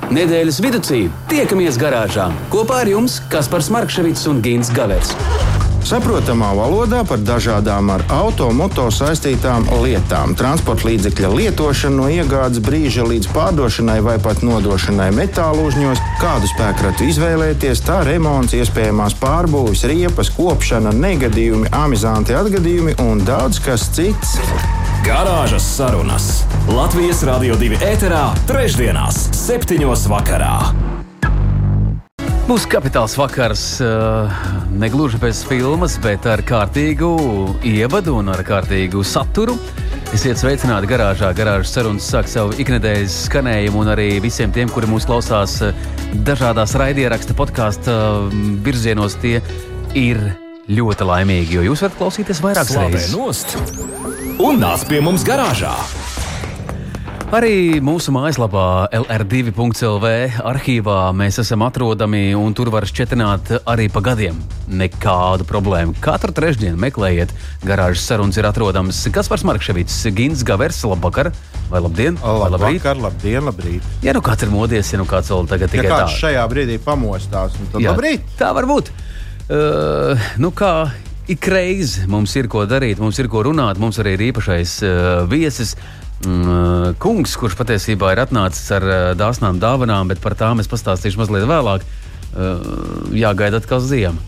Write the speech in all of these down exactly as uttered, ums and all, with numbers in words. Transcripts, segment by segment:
Nedēļas viducī tiekamies garāžā. Kopā ar jums Kaspars Markševics un Gints Gavers. Saprotamā valodā par dažādām ar auto, moto saistītām lietām. Transporta līdzekļa lietošana no iegādes brīža līdz pārdošanai vai pat nodošanai metālu uzņos, kādu spēkratu izvēlēties, tā remonts, iespējamās pārbūves, riepas, kopšana, negadījumi, amizanti atgadījumi un daudz kas cits. Garāžas sarunas Latvijas Radio divi ēterā trešdienās septiņos vakarā. Būs kapitāls vakars, ne gluži bez filmas, bet ar kārtīgu ievadu un ar kārtīgu saturu. Esiet sveicināti garāžā. Garāžas sarunas sāk savu iknedēļas skanējumu un arī visiem tiem, kuri mūs klausās dažādās raidieraksta podkāstu virzienos, tie ir ļoti laimīgi, jo jūs varat klausīties vairākas reizes. Slāpē nost un nāc pie mums garāžā! Arī mūsu mājaslapā el er divi punkts el vē arhīvā mēs esam atrodami un tur var šķetināt arī pa gadiem. Nekādu problēmu. Katru trešdienu meklējiet. Garāžas sarunas ir atrodams Kaspars Markševics, Gints Gavers, labvakar, vai labdien, vai labrīt. Labvakar, labdien, labrīt. Ja nu kāds ir modies, ja nu kāds vēl tagad tikai ja tā. Ja kāds šajā brīdī pamostās, tad Jā, labrīt. Tā var būt. Uh, nu kā ikreiz mums ir ko darīt, mums ir ko runāt, mums arī ir īpašais uh, viesis. Mm, kungs, kurš patiesībā ir atnācis ar uh, dāsnām dāvanām, bet par tām es pastāstīšu mazliet vēlāk. Uh, jāgaida atkal ziema.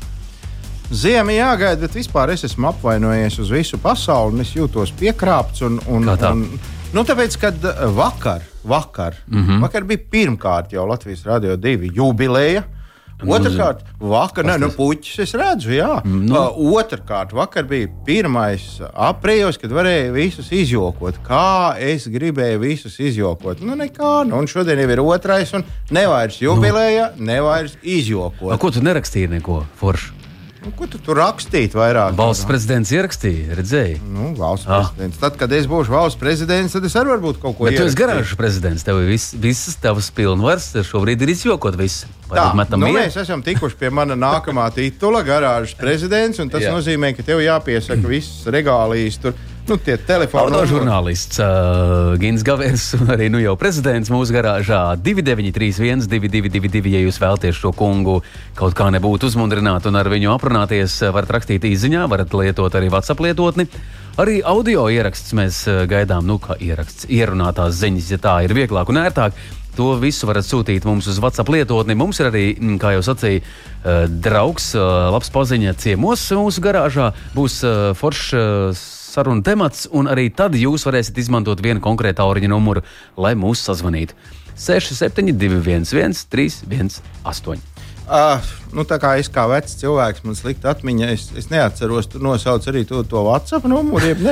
Ziema jāgaida, bet vispār es esmu apvainojies uz visu pasauli un es jūtos piekrāpts. Un, un, Kā tā? Un, nu, tāpēc, kad vakar, vakar, mm-hmm. vakar bija pirmkārt jau Latvijas Radio divi jubileja. Otrkārt, vakar, ne, nu, puķis es redzu, jā. Nu. Uh, otrkārt, vakar bija pirmais aprīlis, kad varēja visus izjokot. Kā es gribēju visus izjokot? Nu, nekā. Nu, un šodien jau ir otrais, un nevairs jubileja, nu. nevairs izjokot. A, ko tu nerakstīji neko foršu? Nu, ko tu tur rakstīt vairāk? Valsts prezidents ierakstīja, redzēji? Nu, valsts Ah. prezidents. Tad, kad es būšu valsts prezidents, tad es arī varbūt kaut ko Bet tu esi ierakstīšu. garāžas prezidents, tev ir vis, visas tavas pilnvaras, šobrīd ir izjokot visu. Tā, nu, mēs esam tikuši pie mana nākamā titula, garāžas prezidents, un tas Jā. nozīmē, ka tev jāpiesaka visas regālijas tur. Nu, tie telefoni. Autožurnālists uh, Gints Gavers un arī nu jau prezidents mūsu garāžā divi deviņi trīs viens divi divi divi divi, ja jūs vēlaties šo kungu kaut kā nebūtu uzmundrināt un ar viņu aprunāties, varat rakstīt īziņā, varat lietot arī WhatsApp lietotni. Arī audio ieraksts mēs gaidām, nu kā ieraksts, ierunātās ziņas, ja tā ir vieglāk un ērtāk. To visu varat sūtīt mums uz WhatsApp lietotni. Mums ir arī, kā jau sacīja, draugs, labs paziņa ciemos mūsu garāžā. Būs foršs saruna temats, un arī tad jūs varēsiet izmantot vienu konkrētu tālruņa numuru, lai mūs sazvanītu. seši septiņi divi viens viens trīs viens astoņi. Uh, nu, tā kā es kā vecs cilvēks, man slikta atmiņa, es, es neatceros, tu nosauc arī to, to WhatsApp numuru, jeb nē.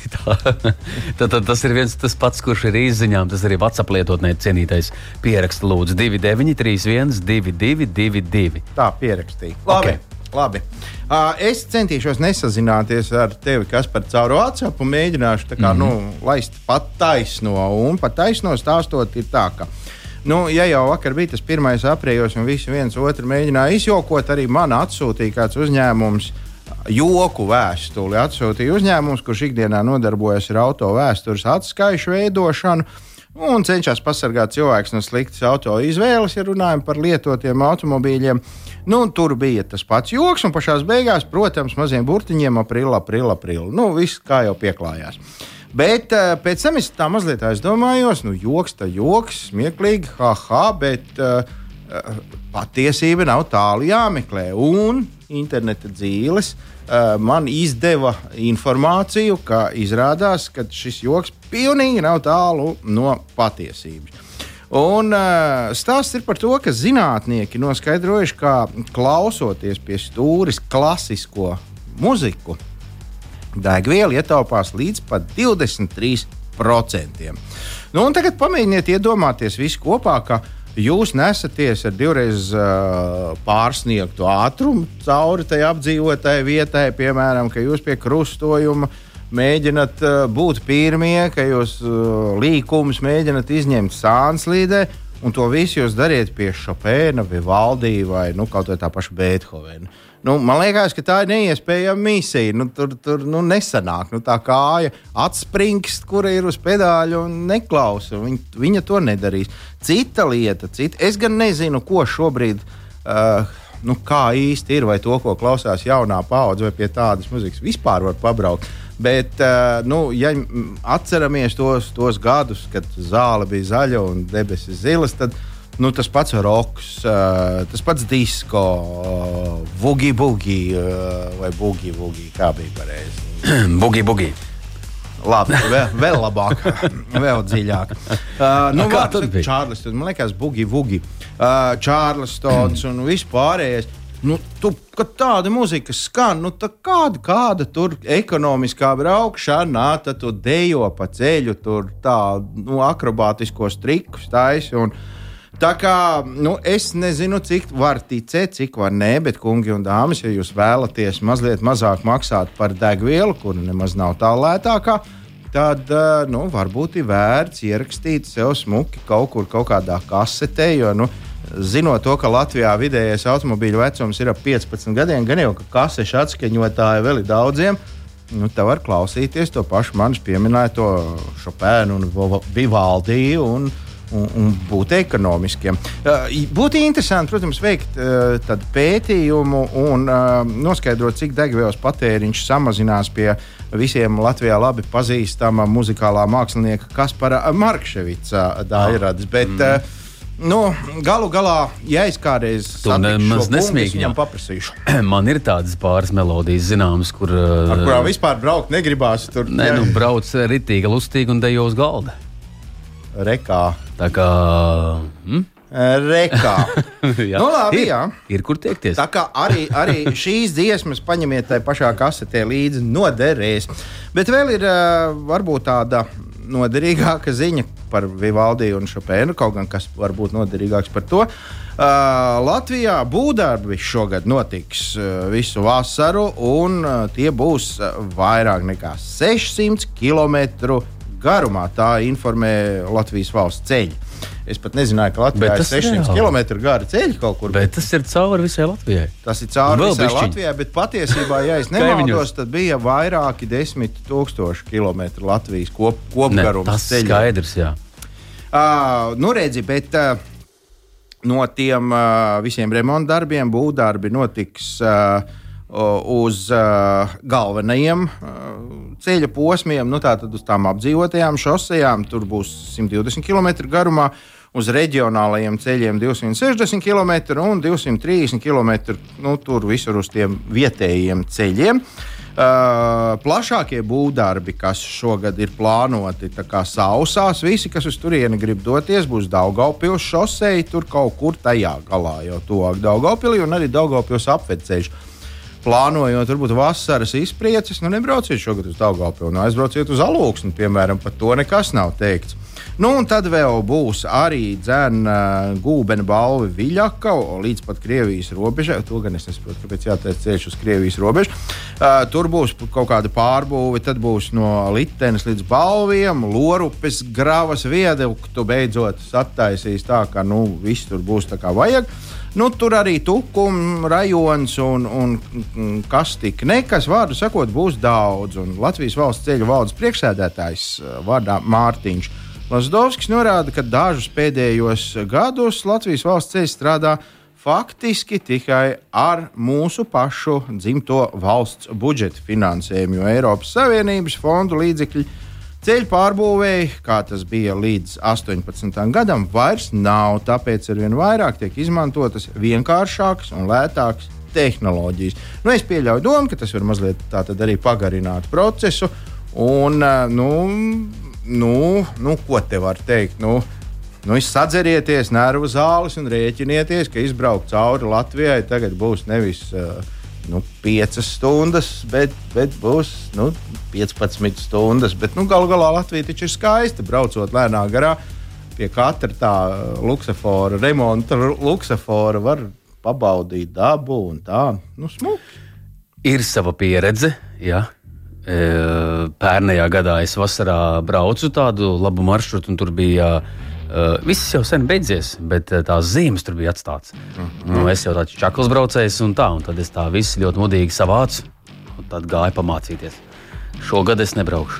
tad, tad tas ir viens tas pats, kurš ir izziņām, tas arī WhatsApp lietotnē cienītais. Pieraksta lūdzu divi deviņi trīs viens divi divi divi divi. Tā pierakstīja. Labi. Okay. Labi. Uh, es centīšos nesazināties ar tevi, kas par caur WhatsApp, un mēģināšu tā kā, mm-hmm. nu, laist pat taisno. Un pat taisno stāstot ir tā, ka, nu, ja jau vakar bija tas pirmais aprīlis, un visi viens otru mēģināja izjokot, arī man atsūtīja kāds uzņēmums joku vēstuli. Atsūtīja uzņēmums, kurš ikdienā nodarbojas ar auto vēstures atskaišu veidošanu un cenšas pasargāt cilvēkus no sliktas auto izvēles, ja runājam par lietotiem automobīļiem. Nu, tur bija tas pats joks, un pašās beigās, protams, maziem burtiņiem aprīl, aprīl, aprīl. Nu, viss kā jau pieklājās. Bet uh, pēc tam es tā mazliet aizdomājos, nu, joks, tā joks, smieklīgi, haha, bet uh, uh, patiesība nav tālu jāmeklē. Un interneta dzīles uh, man izdeva informāciju, ka izrādās, ka šis joks pilnīgi nav tālu no patiesības. Un uh, stāsts ir par to, ka zinātnieki noskaidrojuši, ka klausoties pie stūres klasisko muziku, degviela ietaupās līdz pat divdesmit trīs procentiem. Nu, un tagad pamēģiniet iedomāties visu kopā, ka jūs nesaties ar divreiz uh, pārsniegtu ātrumu cauri tai apdzīvotai vietai, piemēram, ka jūs pie krustojuma mēģināt uh, būt pirmie, ka jūs uh, līkumus mēģināt izņemt sānslīdē, un to visu jūs dariet pie Šopēna, Vivaldi vai nu, kaut vai tā paša Beethovena. Nu, man liekas, ka tā ir neiespējama misija. Nu, tur tur nu, nesanāk. Nu, tā kāja atspringst, kura ir uz pedāļa un neklausa. Viņa, viņa to nedarīs. Cita lieta, cita. Es gan nezinu, ko šobrīd, uh, nu, kā īsti ir, vai to, ko klausās jaunā paudze, vai pie tādas muzikas vispār var pabraukt. Bet, uh, nu, ja atceramies tos, tos gadus, kad zāle bija zaļa un debesis zilas, tad nu, tas pats roks, uh, tas pats disko, uh, vugi bugi uh, vai bugi bugi, kā bija pareizi. Bugi bugi. Labi, vēl, vēl labāk, vēl dziļāk. Uh, nu, kā tad bija? Čārlistons, man liekas, bugi vugi. Uh, Čārlistons un vispārējais. Nu, tu, kad tāda muzika skan, nu, tā kāda, kāda tur ekonomiskā braukšanā, tad tu dejo pa ceļu, tur tā, nu, akrobātiskos trikus taisi un tā kā, nu, es nezinu, cik var ticēt, cik var nē, bet, kungi un dāmas, ja jūs vēlaties mazliet mazāk maksāt par degvielu, kura nemaz nav tā lētākā, tad, nu, varbūt ir vērts ierakstīt sev smuki kaut kur, kaut kādā kasetē, jo, nu, zinot to, ka Latvijā vidējais automobīļu vecums ir ap piecpadsmit gadiem, gan jau, ka kasešu atskaņotāji vēl ir daudziem, nu, te var klausīties to pašu manis pieminēto Chopinu un Vivaldi un Un, un būt ekonomiskiem. Uh, būtu interesanti, protams, veikt uh, tādu pētījumu un uh, noskaidrot, cik degvielas patēriņš samazinās pie visiem Latvijā labi pazīstama muzikālā mākslinieka Kaspara Markševica daļradas. Bet, mm. uh, nu, galu galā, ja es kādreiz satikšu šo kungu, es viņam paprasīšu. Man ir tādas pāris melodijas zināmas, kur... Uh, Ar kurām vispār braukt negribās. Tur, ne, nu, brauc ritīgi, lustīgi un dejo uz galda. Rekā. Tā kā... Hmm? Rekā. Nu, labi, ir, jā. Ir kur tiekties. Tā kā arī, arī šīs dziesmas paņemiet tai pašā kasetē līdzi noderēs. Bet vēl ir uh, varbūt tāda noderīgāka ziņa par Vivaldi un Chopinu, kaut gan kas var būt noderīgāks par to. Uh, Latvijā būvdarbi šogad notiks uh, visu vasaru, un uh, tie būs uh, vairāk nekā sešsimt kilometru garumā. Tā informē Latvijas valsts ceļi. Es pat nezināju, ka Latvijā ir sešsimt kilometru gari ceļi kaut kur. Bet tas ir cauri visai Latvijai. Tas ir cauri visai bišķiņ. Latvijai, bet patiesībā, ja es nemaldos, tad bija vairāki desmit tūkstoši kilometru Latvijas kop, kopgarums ne, tas ceļi. Skaidrs, jā. Uh, nu redzi, bet uh, no tiem uh, visiem remontdarbiem, būvdarbi notiks uh, uz uh, galvenajiem uh, ceļa posmiem, nu tātad uz tām apdzīvotajām šosejām, tur būs simt divdesmit kilometru garumā, uz reģionālajiem ceļiem divsimt sešdesmit kilometru un divsimt trīsdesmit kilometru, nu tur visur uz tiem vietējiem ceļiem. Uh, plašākie būvdarbi, kas šogad ir plānoti, tā kā sausās, visi, kas uz turieni grib doties, būs Daugavpils šosei, tur kaut kur tajā galā jau tuvāk Daugavpilī un arī Daugavpils apvedceļš. Plānojot, varbūt vasaras izprieces, nu nebrauciet šogad uz Daugavpili, nu aizbrauciet uz Alūksni, piemēram, par to nekas nav teikts. Nu, un tad vēl būs arī dzēna gūbena balvi Viļaka līdz pat Krievijas robežai. To gan es nesaprotu, kāpēc jātaisa ceļš uz Krievijas robežu. Uh, tur būs kaut kāda pārbūve, tad būs no Litenes līdz Balviem, Lorupes gravas viaduktu beidzot attaisīs tā, ka, nu, viss tur būs tā kā vajag. Nu, tur arī Tukuma rajons un, un kas tik nekas, vārdu sakot, būs daudz. Un Latvijas valsts ceļu valdes priekšsēdētājs vārdā Mārtiņš Lazdovskis norāda, ka dažus pēdējos gados Latvijas valsts ceļi strādā faktiski tikai ar mūsu pašu dzimto valsts budžeta finansējumu, jo Eiropas Savienības fondu līdzekļi ceļu pārbūvēji, kā tas bija līdz astoņpadsmitam gadam, vairs nav, tāpēc arvien vairāk tiek izmantotas vienkāršākas un lētākas tehnoloģijas. Nu, es pieļauju domu, ka tas var mazliet tā tad arī pagarināt procesu, un, nu, nu, nu ko te var teikt, nu, nu sadzerieties nervu zāles un rēķinieties, ka izbraukt cauri Latvijai tagad būs nevis uh, nu, piecas stundas, bet, bet būs nu, piecpadsmit stundas. Bet nu, galu galā Latvija taču ir skaista. Braucot lēnā garā, pie katra tā luksafora, remonta luksafora var pabaudīt dabu un tā. Nu, smuki. Ir sava pieredze, jā. Pērnējā gadā es vasarā braucu tādu labu maršrutu, un tur bija Uh, viss jau sen beidzies, bet uh, tās zīmes tur bija atstātas. Mm-hmm. Nu, es jau tāds čakls braucējs un tā, un tad es tā viss ļoti modīgi savācu, un tad gāju pamācīties. Šogad es nebraukšu.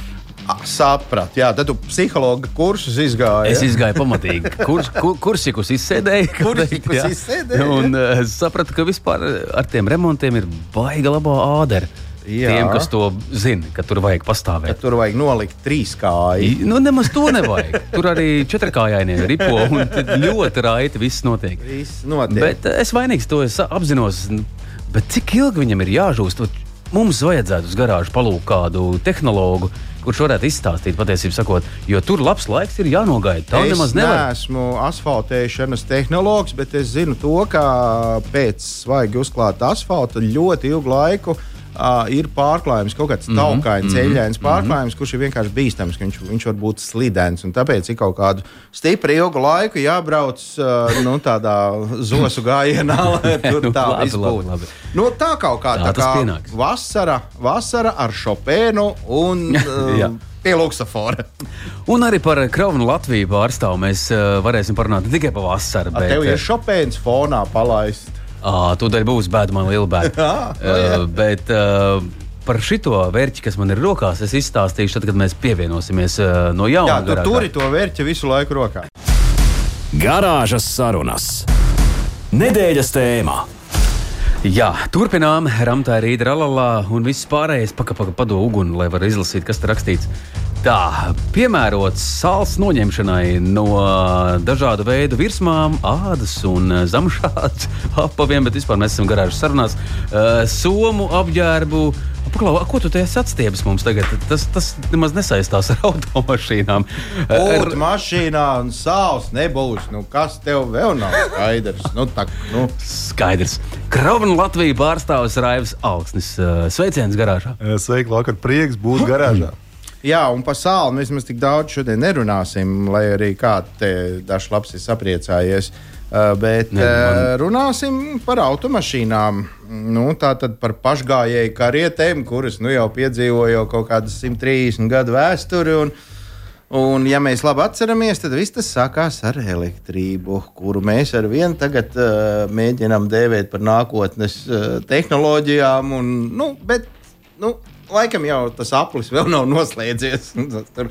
Saprat, jā, tad tu psihologa kursus izgāji. Es izgāju pamatīgi. Kurs, kur, kursikus izsēdēju. Kursikus izsēdēju. Un uh, sapratu, ka vispār ar tiem remontiem ir baiga labā ādera. Jā. Tiem, kas to zina, ka tur vajag pastāvēt. Ka tur vajag nolikt trīs kāji. Nu, nemaz to nevajag. Tur arī četrkājainie ripo un ļoti raiti viss notiek. Viss notiek. Bet es vainīgs to es apzinos. Bet cik ilgi viņam ir jāžūst? Mums vajadzētu uz garāžu palūkt kādu tehnologu, kurš varētu izstāstīt patiesību sakot, jo tur labs laiks ir jānogaida. Tā nemaz nevar. Es neesmu asfaltēšanas tehnologs, bet es zinu to, ka pēc svaigi uzklāta asfalta ļoti ilgu laiku Uh, ir pārklājums, kaut kāds taukains, mm-hmm, ceļains pārklājums, mm-hmm. kurš ir vienkārši bīstams, ka viņš, viņš var būt slidens. Un tāpēc ir kaut kādu stipri ilgu laiku jābrauc uh, nu, tādā zosu gājienā, lai tur tā viss būtu. Nu, tā kaut kā, tā, tā kā vasara, vasara ar Šopēnu un uh, pie luksafora. Un arī par Kravnu Latviju pārstāvu mēs uh, varēsim parunāt ne tikai pa vasaru. A, bet tev ir Šopēns fonā palaist. À, tūdaļ būs bēda man liela bēda. uh, bet uh, par šito vērķi, kas man ir rokās, es izstāstīšu tad, kad mēs pievienosimies uh, no jauna. Jā, tu turi to vērķi visu laiku rokā. Garāžas sarunas. Nedēļas tēmā. Jā, turpinām. Ramtā rīta ralalā un viss pārējais paka, paka, pado uguni, lai var izlasīt, kas te rakstīts. Tā, piemērots sāls noņemšanai no dažādu veidu virsmām, ādas un zamšādas apaviem, bet vispār mēs esam garāžas sarunās. Uh, somu apģērbu. Paklau, ko tu te esi atstiebis mums tagad? Tas, tas nemaz nesaistās ar automašīnām. Būt mašīnā un sāls nebūs. Nu, kas tev vēl nav skaidrs? Nu, tak, nu. Skaidrs. Kravnu Latviju pārstāvis Raivs Alksnis. Sveiciens garāžā. Sveiki, vakar prieks būt garāžā. Jā, un par sāli mēs maz tik daudz šodien nerunāsim, lai arī kāds te dažs labs ir sapriecājies. Uh, bet ne, man... uh, runāsim par automašīnām. Nu, tātad par pašgājēju karietēm, kuras nu, jau piedzīvoja kaut kādas simt trīsdesmit gadu vēsturi. Un, un, ja mēs labi atceramies, tad viss tas sākās ar elektrību, kuru mēs ar vienu tagad uh, mēģinām dēvēt par nākotnes uh, tehnoloģijām. Un, nu, bet, nu, laikam jau tas aplis vēl nav noslēdzies. Tur,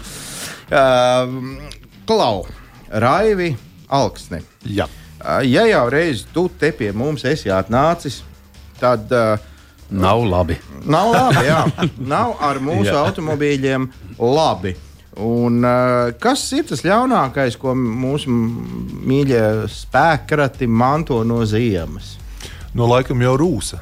uh, Klau, Raivi Alksni. Jā. Uh, ja jau reiz tu te pie mums esi atnācis, tad... Uh, nav labi. Nav labi, jā. Nav ar mūsu automobīļiem labi. Un uh, kas ir tas ļaunākais, ko mūsu mīļie spēkrati manto no ziemas? No laikam jau rūsa.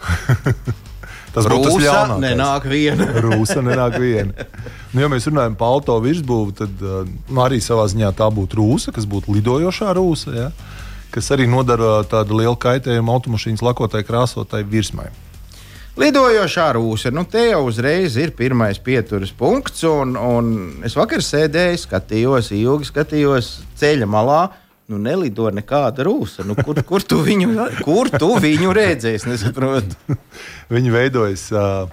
Tas Rūsa būtu tas ļaunākais. nenāk viena. Rūsa nenāk viena. Nu, ja mēs runājam par auto virsbūvi, tad uh, arī savā ziņā tā būtu rūsa, kas būtu lidojošā rūsa, ja? Kas arī nodara tādu lielu kaitējumu automašīnas lakotai krāsotai virsmai. Lidojošā rūsa, nu te jau uzreiz ir pirmais pieturas punkts, un, un es vakar sēdēju, skatījos, ilgi skatījos ceļa malā, nu nelido nekāda rūsa. Nu, kur, kur, tu viņu, kur tu viņu redzēsi, nesaprotu? Viņi veidojas,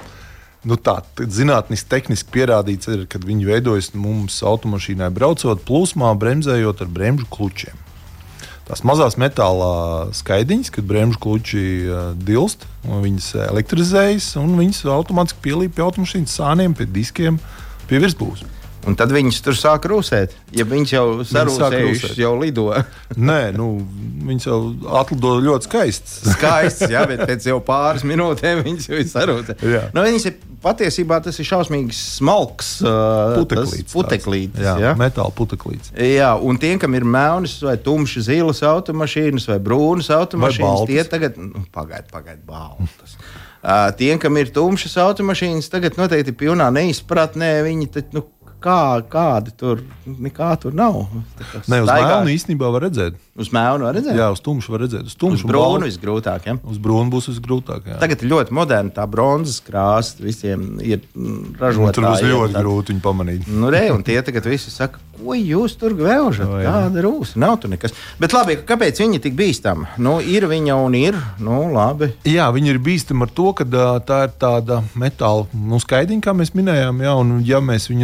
nu tā, zinātniski, tehniski pierādīts ir, kad viņi veidojas mums automašīnai braucot plūsmā, bremzējot ar bremžu klučiem. Tās mazās metālā skaidiņas, kad bremžu kluči uh, dilst, viņas elektrizējas un viņas automātiski pielīp pie automašīnas sāniem, pie diskiem, pie virsbūves. Un tad viņas tur sāk rūsēt. Ja viņas jau sarūsējušas, jau lido. Nē, nu, viņas jau atlido ļoti skaists. Skaists, jā, bet pēc jau pāris minūtēm viņas jau ir sarūsē. Nu, viņas ir patiesībā tas ir šausmīgs smalks uh, puteklīts. puteklītis jā, jā. Metāla puteklīts. Jā, un tiem, kam ir melnas vai tumši zilas automašīnas vai brūnas automašīnas, tie tagad, nu, pagaid, pagaid, baltas. Uh, tiem, kam ir tumšas automašīnas, tagad noteikti pilnā neizpratnē, viņi tad, nu, Kā, kādi tur, nekā tur nav. Nē, uz melnu īstenībā var redzēt. Uz melnu var redzēt? Jā, uz tumšu var redzēt. Uz, tumšu uz brūnu visgrūtāk, ja? Uz brūnu būs visgrūtāk, jā. Tagad ir ļoti moderna tā bronzas krāsa, visiem ir ražotāji. Nu, tur būs ļoti tā... grūti viņu pamanīt. Nu, re, un tie tagad visi saka, ko jūs tur gvēlžat? Oh, kāda rūsa? Nav tur nekas. Bet labi, kāpēc viņi tik bīstami? Nu, ir viņa un ir, nu, labi. Jā, viņi ir bīstami ar to, ka tā ir tāda metāla, nu, skaidiņa, kā mēs minējām, jā, un ja mēs viņu nenoņem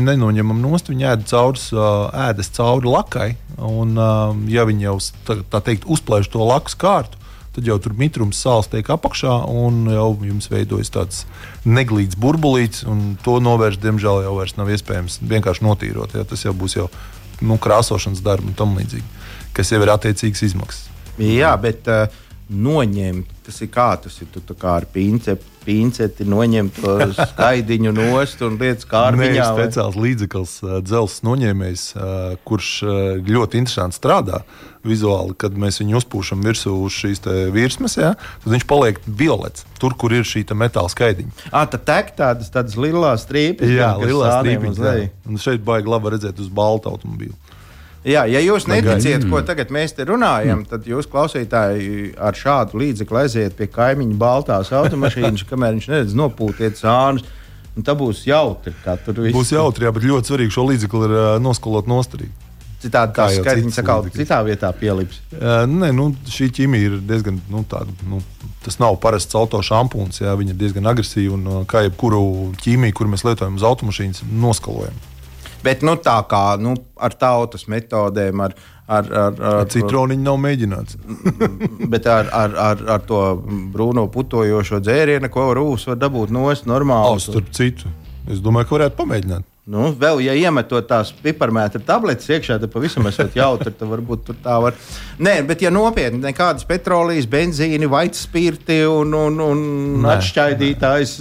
izņemam nost, viņi ēd caurs, ēdas cauri lakai, un ja viņi jau, tā, tā teikt, uzplēš to lakas kārtu, tad jau tur mitrums sāls tiek apakšā, un jau jums veidojas tāds neglīts burbulīts, un to novērst, diemžēl, jau vairs nav iespējams vienkārši notīrot. Ja? Tas jau būs jau nu, krāsošanas darbi un tam līdzīgi, kas jau ir attiecīgas izmaksas. Jā, bet uh, noņemt, tas ir kā tas ir, tu tā kā ar pinceti, pinceti noņem to skaidiņu nost un lietas kārbiņā. Nē, ir speciāls līdzeklis, uh, dzelzs noņēmējs, uh, kurš uh, ļoti interesanti strādā vizuāli, kad mēs viņu uzpūšam virsū uz šīs virsmas, ja, tad viņš paliek violets, tur, kur ir šī metāla skaidiņa. Ā, tad tek tādas, tādas lilās strīpes. Jā, lilās strīpiņas, jā. Un šeit baigi labi redzēt uz balta automobīlu. Jā, ja jūs neticiet, ko tagad mēs te runājam, mm. tad jūs klausītāji ar šādu līdzekli aiziet pie kaimiņa baltās automašīnas, kamēr viņš neredz nopūtiet sānus, un tā būs jautri. Būs jautri, jā, bet ļoti svarīgi šo līdzekli ir uh, noskolot nostarīgi. Citādi tā skaidriņa sakā citā vietā pielips. Uh, nē, nu, šī ķimija ir diezgan, nu, tāda, nu, tas nav parasts auto šampūns, jā, viņa ir diezgan agresīva un uh, kā jebkuru ķīmiju, kur mēs lietojam uz automašīnas, noskalojam. Bet nu, tā kā nu, ar tautas metodēm, ar, ar, ar, ar citroniņu nav mēģināts. bet ar, ar, ar, ar to brūno putojošo dzērienu, ko rūs var dabūt nost normāli. Starp citu, es domāju, ka varētu pamēģināt. Nu, vēl, ja iemetot tās piparmētra tabletes iekšā, tad pavisam esot jautri, tad varbūt tur tā var. Nē, bet ja nopietni, nekādas petrolijas, benzīni, vaitspirti un, un, un atšķaidītājs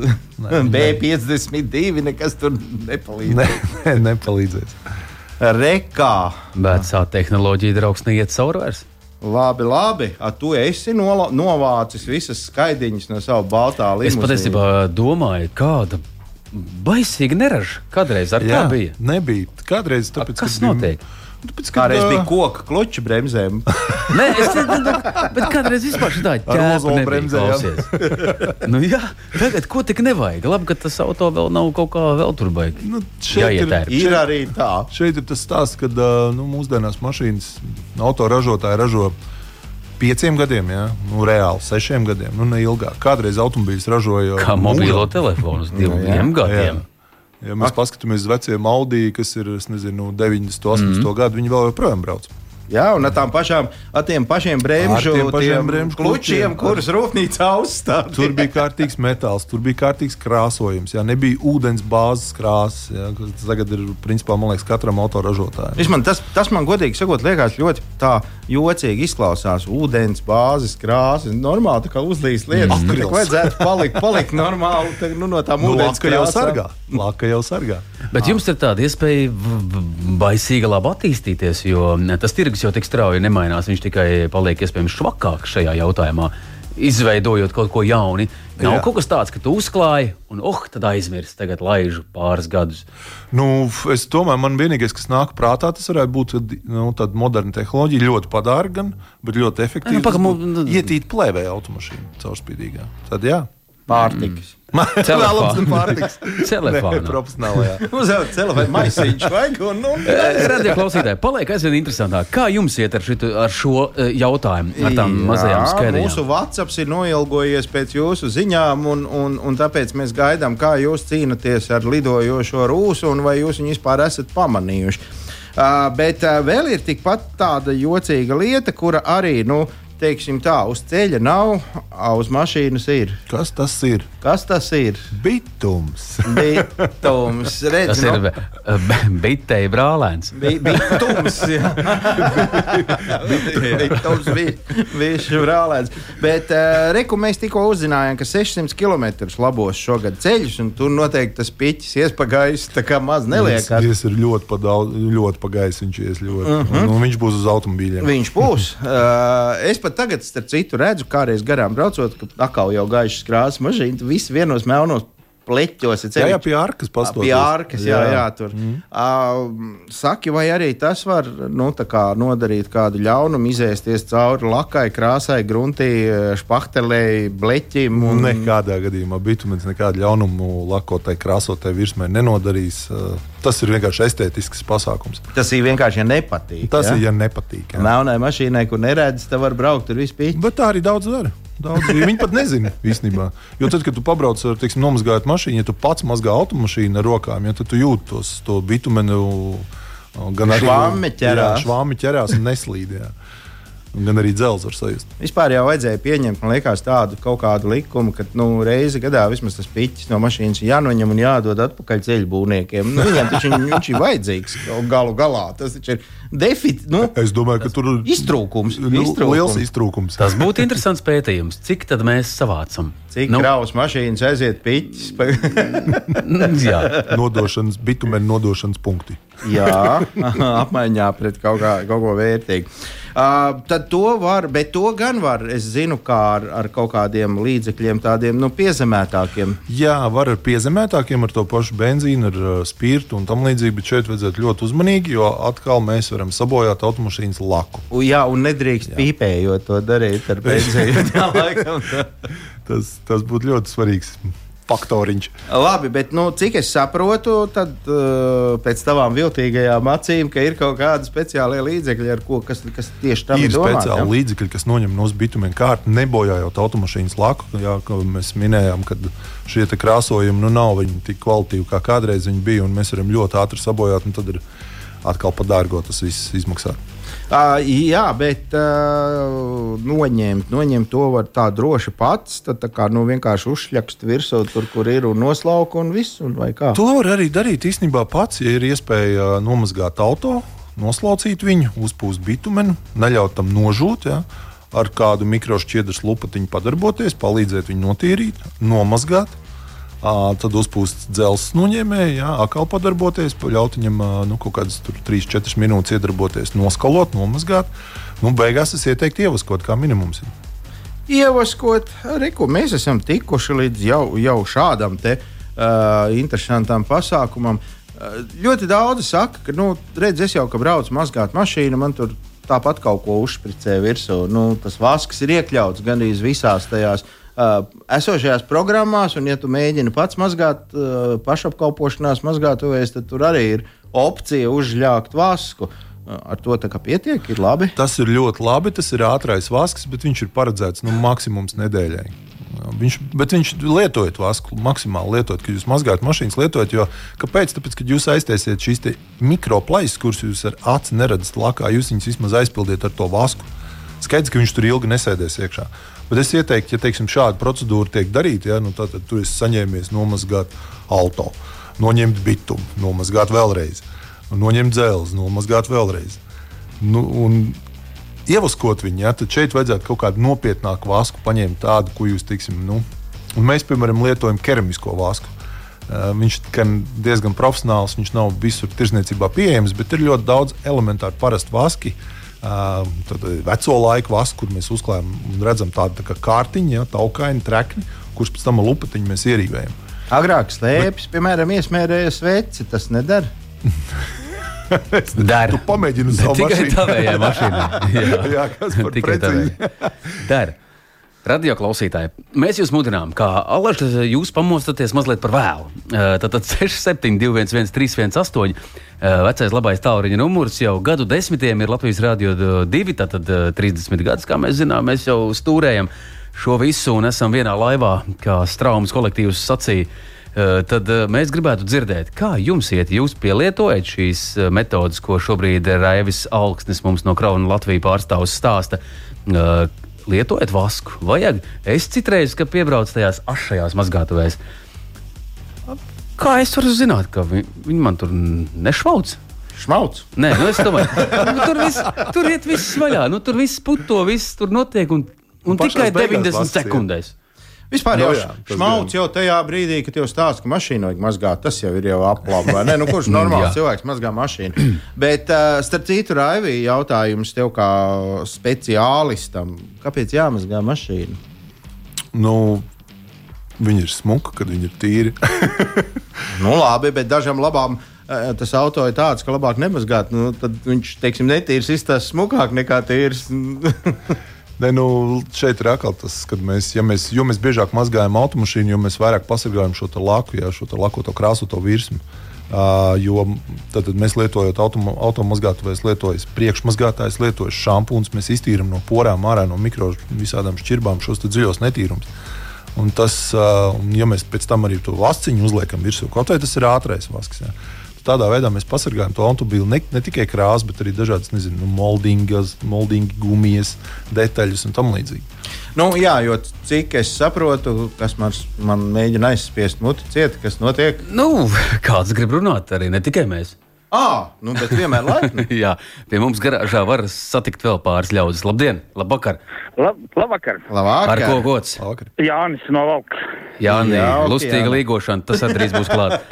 B piecdesmit divi, nekas tur nepalīdz. Ne, ne, nepalīdzēs. Rekā. Bet tā tehnoloģija draugs neiet cauri vairs. Labi, labi. A, tu esi nola, novācis visas skaidiņas no savu baltā limuzīnu. Es patiesībā domāju, kāda baisīgi neraža. Kādreiz ar Jā, kā bija? Nebija. Kādreiz, tāpēc, kas notiek? Tāpēc, kādreiz bija koka kluča bremzēm. Nē, es nezinu, bet kādreiz vispār šī tāda ķēpa nebija, klausies. Nu jā, tagad ko tik nevajag? Labi, ka tas auto vēl nav kaut kā vēl tur baigi. Nu, šeit ir, ir arī tā. Šeit ir tas stāsts, kad nu, mūsdienās mašīnas auto ražotāji ražo pieciem gadiem, jā, nu, reāli sešiem gadiem, nu, ne ilgāk. Kādreiz automobīļus ražoja kā mobilo telefonus diviem gadiem. Jā, ja mēs Ak. paskatāmies uz veciem Audi, kas ir, es nezinu, deviņdesmit, astoņdesmit mm. gadu, viņi vēl joprojām brauc. Jā, un ar tām pašām, ar tiem pašiem bremžu, tiem pašiem bremžu klučiem, kurus rūpnīca uzstāda. Tur bija kārtīgs metāls, tur bija kārtīgs krāsojums, jā, nebija ūdens bāzes krāsas, jā, kas tagad ir, principā, man liekas, katram autoražotājam. Man, tas, tas man godīgi sakot, liekas ļoti tā jocīgi izklausās. Ūdens bāzes krāsas, normāli tā kā uzlīs lietas, mm. tur vajadzētu palikt, palikt normāli tā, nu, no tām nu, ūdens krāsām. Jau sargā. Laka jau sargā. Bet jums ir tāda iespēja baisīgi labi attīstīties, jo tas tirgus jau tik strauji nemainās, viņš tikai paliek iespējams švakāks šajā jautājumā, izveidojot kaut ko jauni. Nav Jā. kaut kas tāds, ka tu uzklāji un oh, tad aizmirsti, tagad laižu pāris gadus. Nu, es domāju, man vienīgais, kas nāk prātā, tas varētu būt nu, tāda moderna tehnoloģija, ļoti padārga, bet ļoti efektīva. Nu, pagamu... Ietīt plēvē automašīnu caurspīdīgā. Tad jā. Pārtikas. Telefāna. Pārtikas. Telefāna. Profesionālajā. Uzēl telefānu maisiņš vajag un... un... Radio klausītāji, paliek aizvien interesantāk. Kā jums iet ar, šitu, ar šo jautājumu, ar tām Jā, mazajām skaidriņām? Mūsu WhatsApps ir noilgojies pēc jūsu ziņām, un, un, un tāpēc mēs gaidām, kā jūs cīnaties ar lidojošo rūsu, un vai jūs viņu vispār esat pamanījuši. Uh, bet uh, vēl ir tikpat tāda jocīga lieta, kura arī, nu, teiksim tā, uz ceļa nav, uz mašīnas ir. Kas tas ir? Kas tas ir? Bitums. Bitums. Redz, tas no? ir uh, bitei brālēns. Bi, bitums, jā. Bitums bišķi brālēns. Bet, uh, reku, mēs tikko uzzinājām, ka sešsimt kilometrus labos šogad ceļus, un tur noteikti tas piķis ies pa gaisu, tā kā maz neliekas. Viņš ir ļoti pa, daudz, ļoti pa gaisu, viņš ies ļoti. Uh -huh. un, un viņš būs uz automobīļiem. Viņš būs. Uh, es pat tagad, starp citu, redzu, kādreiz garām braucot, ka atkal jau gaišas krāsas mašīna, visi vienos melnos pleķos. Jā, jā, pie ārkas pastoties. Pie ārkas, jā, jā, jā tur. Mm. Uh, saki, vai arī tas var, nu, tā kā nodarīt kādu ļaunumu, izēsties cauri lakai, krāsai, gruntī, špahtelei, bleķim? Un... Nekādā gadījumā bitumens nekādu ļaunumu lakotai, krāsotai virsmai nenodarīs. Uh, tas ir vienkārši estētisks pasākums. Tas ir vienkārši, ja nepatīk. Tas ja? ir, ja nepatīk. Jā. Melnai mašīnai, kur neredz, tad var braukt tur vispār. Bet tā arī daudz dara. daudz. Viņi pat nezina īstenībā. Jo tad, kad tu pabrauc ar, teiksim, nomazgājot mašīnu, ja tu pats mazgā automašīnu ar rokām, ja tad tu jūti tos, to bitumenu gan arī švāmi ķerās. Jā, švāmi ķerās un neslīd, jā. Gan arī dzelzs var sajust. Vispār jau vajadzēja pieņemt, man liekas, tādu kaut kādu likumu, ka nu, reizi gadā vismaz tas piķis no mašīnas ir jānoņem un jādod atpakaļ ceļbūvniekiem. Nu, viņam taču viņš ir vajadzīgs galu galā. Tas taču ir deficīts. Nu, es domāju, ka tur ir iztrūkums. Nu, iztrūkums. Liels iztrūkums. Tas būtu interesants pētījums. Cik tad mēs savācam? Cik nu, kravas mašīnas aiziet piķis? Jā. Nodošanas, bitumeni nodošanas punkti. Jā, apmaiņā pret kaut, kā, kaut ko vērtīgu. Uh, tad to var, bet to gan var, es zinu, kā ar, ar kaut kādiem līdzekļiem, tādiem nu, piezemētākiem. Jā, var ar piezemētākiem, ar to pašu benzīnu, ar uh, spirtu un tam līdzīgi, bet šeit vajadzētu ļoti uzmanīgi, jo atkal mēs varam sabojāt automašīnas laku. U, jā, un nedrīkst jā. Pīpējot to darīt ar benzīnu. Tā laikam. tas, tas būtu ļoti svarīgs faktoriņš. Labi, bet nu, cik es saprotu, tad uh, pēc tavām viltīgajām acīm, ka ir kaut kādi speciālie līdzekļi, ar ko, kas, kas tieši tam ir domāti. Ir speciāli līdzekļi, kas noņem no bitumena kārtu, nebojājot automašīnas laku. Jā, kā mēs minējām, kad šie te krāsojumi nu, nav viņi tik kvalitīvi, kā kādreiz viņi bija, un mēs varam ļoti ātri sabojāt, un tad ir atkal par dārgo tas viss izmaksāt. Uh, jā, bet uh, noņemt, noņemt to var tā droši pats. Tad tā kā nu, vienkārši uzšļakst virsū tur, kur ir un noslauka un viss. Un to var arī darīt īstenībā pats, ja ir iespēja nomazgāt auto, noslaucīt viņu, uzpūst bitumenu, neļaut tam nožūt, ja, ar kādu mikrošķiedras lupatiņu padarboties, palīdzēt viņu notīrīt, nomazgāt. Tad uzpūst dzelzs noņēmēji, jā, atkal padarboties, ļaut viņam nu, kaut kādas trīs četras minūtes iedarboties, noskalot, nomazgāt. Nu, beigās es ieteiktu ievaskot, kā minimums ir. Ievaskot, reku, mēs esam tikuši līdz jau, jau šādam te uh, interesantam pasākumam. Uh, ļoti daudzi saka, ka, nu, redz, es jau, ka braucu mazgāt mašīnu, man tur tāpat kaut ko uzšpricē virsū. Nu, tas vasks ir iekļauts gandrīz visās tajās Uh, esošajās programmās, un ja tu mēģini pats mazgāt, uh, pašapkalpošanās mazgātuvēs, tad tur arī ir opcija uzžļākt vasku. Uh, ar to tā kā pietiek, ir labi. Tas ir ļoti labi, tas ir ātrais vasks, bet viņš ir paredzēts nu, maksimums nedēļai. Viņš, bet viņš lietojot vasku, maksimāli lietojot, kad jūs mazgājat mašīnas, lietojot, jo kāpēc? Tāpēc, kad jūs aiztaisiet šīs te mikroplaisas, kuras jūs ar aci neredzat lakā, jūs viņus vismaz aizpildiet ar to vasku. Skaidrs, ka viņš tur ilgi nesēdēs iekšā. Bet es ieteiktu, ja teiksim, šāda procedūra tiek darīta, ja, nu, tad tu esi saņēmies nomazgāt auto, noņemt bitumu, nomazgāt vēlreiz, noņemt dzelzi, nomazgāt vēlreiz. Nu, un ievaskot viņu, ja, tad šeit vajadzētu kaut kādu nopietnāku vasku paņemt tādu, ko jūs, teiksim, nu, un mēs, piemēram, lietojam keramisko vasku. Uh, viņš ir diezgan profesionāls, viņš nav visur tirzniecībā pieejams, bet ir ļoti daudz elementāri parasti vaski. Uh, tad veco laiku vasku, kur mēs uzklājam un redzam tādu tā kā kārtiņu, ja, taukaini, trekni, kurš pēc tam ar lupatiņu mēs ierīvējam. Agrāk slēpjas, Bet... piemēram, iesmērēja sveci, tas nedara? Dar. Tu pamēģini uz savu mašīnu. Tikai tavējā mašīnā. Jā, Jā kas par precīzi. Dar. Radio klausītāji, mēs jūs mudinām, kā alaži jūs pamostaties mazliet par vēlu. Tātad seši septiņi divi viens viens trīs viens astoņi, vecais labais tālruņa numurs jau gadu desmitiem ir Latvijas Radio divi, tātad trīsdesmit gadus, kā mēs zinām, mēs jau stūrējam šo visu un esam vienā laivā, kā Straumes kolektīvs sacīja. Tad mēs gribētu dzirdēt, kā jums iet, jūs pielietojat šīs metodas, ko šobrīd Raivis Alksnis mums no Krauna Latvijas pārstāvs stāsta. Lietojat vasku, vajag. Es citreiz, ka piebrauc tajās ašajās mazgātuvēs. Kā es varu zināt, ka vi, viņi man tur nešvauc? Šmauc? Nē, nu es domāju, nu, tur, vis, tur iet viss vaļā, nu tur viss puto, viss tur notiek un, un tikai deviņdesmit sekundēs. Vispār jau no, šmauc jau tajā brīdī, kad tev stāsta, ka mašīnu vajag mazgāt, tas jau ir jau aplām, vai ne? Nu, kurš normāls cilvēks mazgā mašīnu? Bet, uh, starp citu, Raivi, jautājums tev kā speciālistam, kāpēc jāmazgā mašīnu? Nu, viņi ir smuka, kad viņi ir tīri. Nu, labi, bet dažam labām uh, tas auto ir tāds, ka labāk nemazgāt, nu, tad viņš, teiksim, netīrs izstās smukāk nekā tīrs. Ne, nu, šeit ir atkal tas, ka mēs, ja mēs, jo mēs biežāk mazgājam automašīnu, jo mēs vairāk pasargājam šo laku, jā, šo lakoto krāsoto virsmu. Uh, jo tad mēs lietojot automa, automazgātājs, lietojas priekšmazgātājs, lietojas šampūns, mēs iztīram no porām ārā no mikro visādām šķirbām šos dziļos netīrums. Un tas, uh, ja mēs pēc tam arī to vasciņu uzliekam virsū, kaut vai tas ir ātrais vasks, ja. Tādā veidā mēs pasargājam to automobīlu ne, ne tikai krāsu, bet arī dažādas, nezinu, moldingas, moldingi, gumijas, detaļas un tam līdzīgi. Nu, jā, jo cik es saprotu, kas man, man mēģina aizspiest muti ciet, kas notiek? Nu, kāds grib runāt arī, ne tikai mēs. Ā, nu, bet vienmēr laipni. Jā, pie mums garāžā var satikt vēl pāris ļaudis. Labdien, labvakar. Lab, labvakar. Labvakar. Ar ko gods? Labvakar. Jānis no Valkas. Jāni, Jauki, lustīga Jāni. līgošana, tas arī drīz būs klāt.